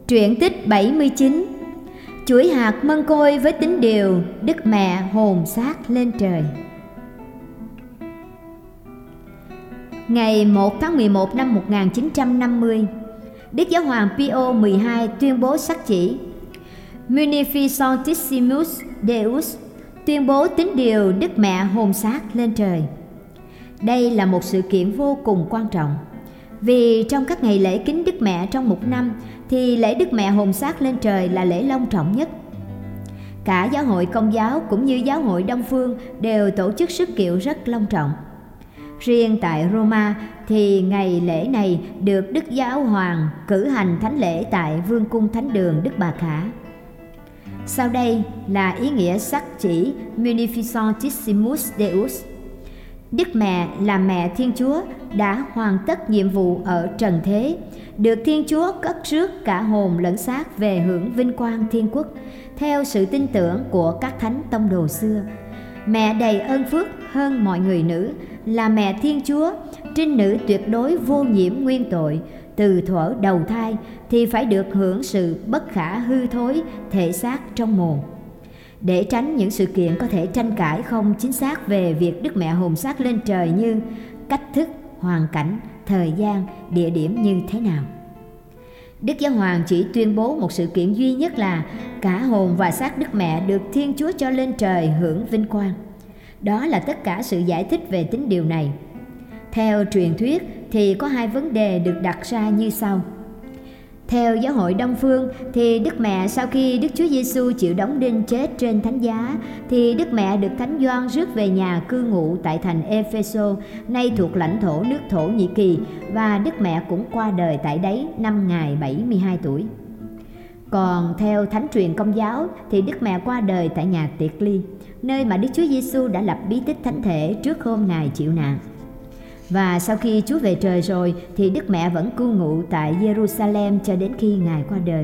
Truyện tích 79. Chuỗi hạt mân côi với tín điều Đức Mẹ hồn xác lên trời. Ngày 1 tháng 11 năm 1950, Đức Giáo hoàng Pio XII tuyên bố sắc chỉ Munificentissimus Deus, tuyên bố tín điều Đức Mẹ hồn xác lên trời. Đây là một sự kiện vô cùng quan trọng, vì trong các ngày lễ kính Đức Mẹ trong một năm thì lễ Đức Mẹ hồn xác lên trời là lễ long trọng nhất. Cả giáo hội Công giáo cũng như giáo hội Đông phương đều tổ chức sự kiện rất long trọng. Riêng tại Roma thì ngày lễ này được Đức Giáo hoàng cử hành thánh lễ tại Vương cung Thánh đường Đức Bà Khả. Sau đây là ý nghĩa sắc chỉ Munificentissimus Deus. Đức Mẹ là Mẹ Thiên Chúa đã hoàn tất nhiệm vụ ở trần thế, được Thiên Chúa cất rước cả hồn lẫn xác về hưởng vinh quang thiên quốc, theo sự tin tưởng của các thánh tông đồ xưa. Mẹ đầy ơn phước hơn mọi người nữ, là Mẹ Thiên Chúa, trinh nữ tuyệt đối vô nhiễm nguyên tội. Từ thuở đầu thai thì phải được hưởng sự bất khả hư thối thể xác trong mồ. Để tránh những sự kiện có thể tranh cãi không chính xác về việc Đức Mẹ hồn xác lên trời như cách thức, hoàn cảnh, thời gian, địa điểm như thế nào, Đức Giáo hoàng chỉ tuyên bố một sự kiện duy nhất là cả hồn và xác Đức Mẹ được Thiên Chúa cho lên trời hưởng vinh quang. Đó là tất cả sự giải thích về tín điều này. Theo truyền thuyết thì có hai vấn đề được đặt ra như sau. Theo giáo hội Đông phương thì Đức Mẹ sau khi Đức Chúa Giêsu chịu đóng đinh chết trên thánh giá thì Đức Mẹ được Thánh Gioan rước về nhà cư ngụ tại thành Ê-phê-sô, nay thuộc lãnh thổ nước Thổ Nhĩ Kỳ, và Đức Mẹ cũng qua đời tại đấy năm Ngài 72 tuổi. Còn theo thánh truyền Công giáo thì Đức Mẹ qua đời tại nhà Tiệt Ly, nơi mà Đức Chúa Giêsu đã lập bí tích thánh thể trước hôm Ngài chịu nạn. Và sau khi Chúa về trời rồi thì Đức Mẹ vẫn cư ngụ tại Jerusalem cho đến khi Ngài qua đời.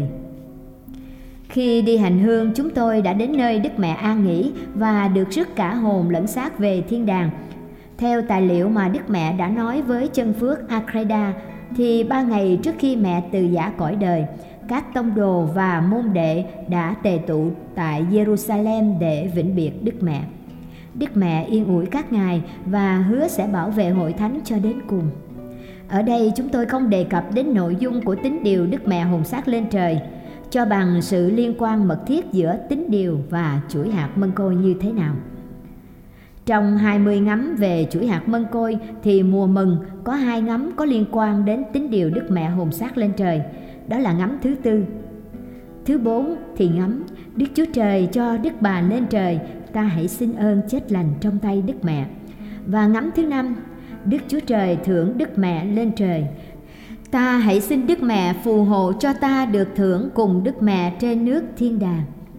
Khi đi hành hương, chúng tôi đã đến nơi Đức Mẹ an nghỉ và được rước cả hồn lẫn xác về thiên đàng. Theo tài liệu mà Đức Mẹ đã nói với chân phước Akreda thì 3 ngày trước khi mẹ từ giã cõi đời, các tông đồ và môn đệ đã tề tụ tại Jerusalem để vĩnh biệt Đức Mẹ. Đức Mẹ yên ủi các ngài và hứa sẽ bảo vệ hội thánh cho đến cùng. Ở đây chúng tôi không đề cập đến nội dung của tín điều Đức Mẹ hồn xác lên trời, cho bằng sự liên quan mật thiết giữa tín điều và chuỗi hạt mân côi như thế nào. Trong 20 ngắm về chuỗi hạt mân côi thì mùa mừng có 2 ngắm có liên quan đến tín điều Đức Mẹ hồn xác lên trời. Đó là ngắm thứ 4. Thứ 4 thì ngắm Đức Chúa Trời cho Đức Bà lên trời, ta hãy xin ơn chết lành trong tay Đức Mẹ. Và ngắm thứ 5, Đức Chúa Trời thưởng Đức Mẹ lên trời, ta hãy xin Đức Mẹ phù hộ cho ta được thưởng cùng Đức Mẹ trên nước thiên đàng.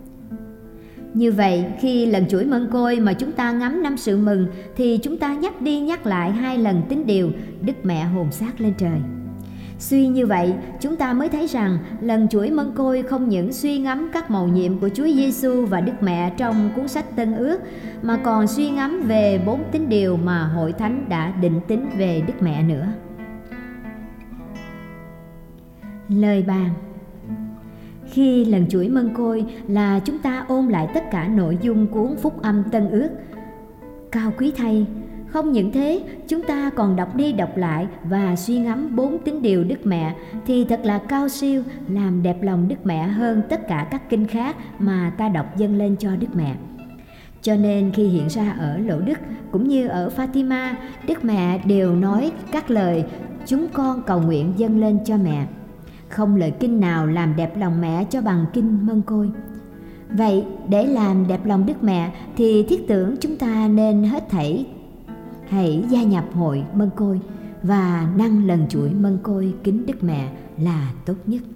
Như vậy, khi lần chuỗi mân côi mà chúng ta ngắm năm sự mừng thì chúng ta nhắc đi nhắc lại 2 lần tín điều Đức Mẹ hồn xác lên trời. Suy như vậy, chúng ta mới thấy rằng lần chuỗi mân côi không những suy ngẫm các mầu nhiệm của Chúa Giêsu và Đức Mẹ trong cuốn sách Tân Ước, mà còn suy ngẫm về 4 tín điều mà Hội Thánh đã định tính về Đức Mẹ nữa. Lời bàn. Khi lần chuỗi mân côi là chúng ta ôn lại tất cả nội dung cuốn Phúc âm Tân Ước. Cao quý thay, không những thế, chúng ta còn đọc đi đọc lại và suy ngẫm 4 tín điều Đức Mẹ thì thật là cao siêu, làm đẹp lòng Đức Mẹ hơn tất cả các kinh khác mà ta đọc dâng lên cho Đức Mẹ. Cho nên khi hiện ra ở Lộ Đức cũng như ở Fatima, Đức Mẹ đều nói các lời chúng con cầu nguyện dâng lên cho mẹ. Không lời kinh nào làm đẹp lòng mẹ cho bằng kinh mân côi. Vậy để làm đẹp lòng Đức Mẹ thì thiết tưởng chúng ta nên hết thảy hãy gia nhập hội mân côi và năng lần chuỗi mân côi kính Đức Mẹ là tốt nhất.